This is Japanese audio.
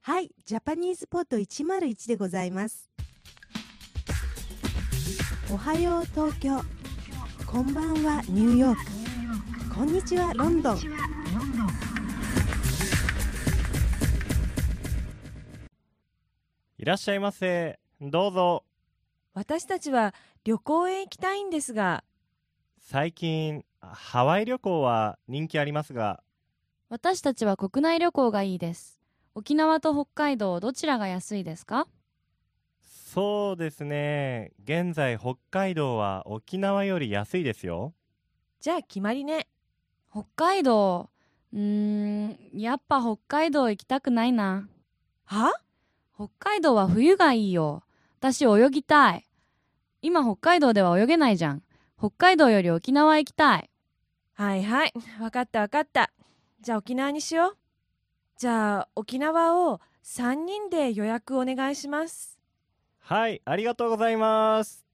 はい、ジャパニーズポート101でございます。おはよう東京、こんばんはニューヨーク、こんにちはロンドン。 いらっしゃいませ。どうぞ。 私たちは旅行へ行きたいんですが。 最近ハワイ旅行は人気ありますが、 私たちは国内旅行がいいです。沖縄と北海道どちらが安いですか？ そうですね。現在北海道は沖縄より安いですよ。 じゃあ決まりね。 北海道、やっぱ北海道行きたくないな。 は？ 北海道は冬がいいよ。私泳ぎたい。今北海道では泳げないじゃん。北海道より沖縄行きたい。 はいはい、わかったわかった。じゃあ沖縄にしよう。じゃあ沖縄を3人で予約お願いします。 はい、ありがとうございます。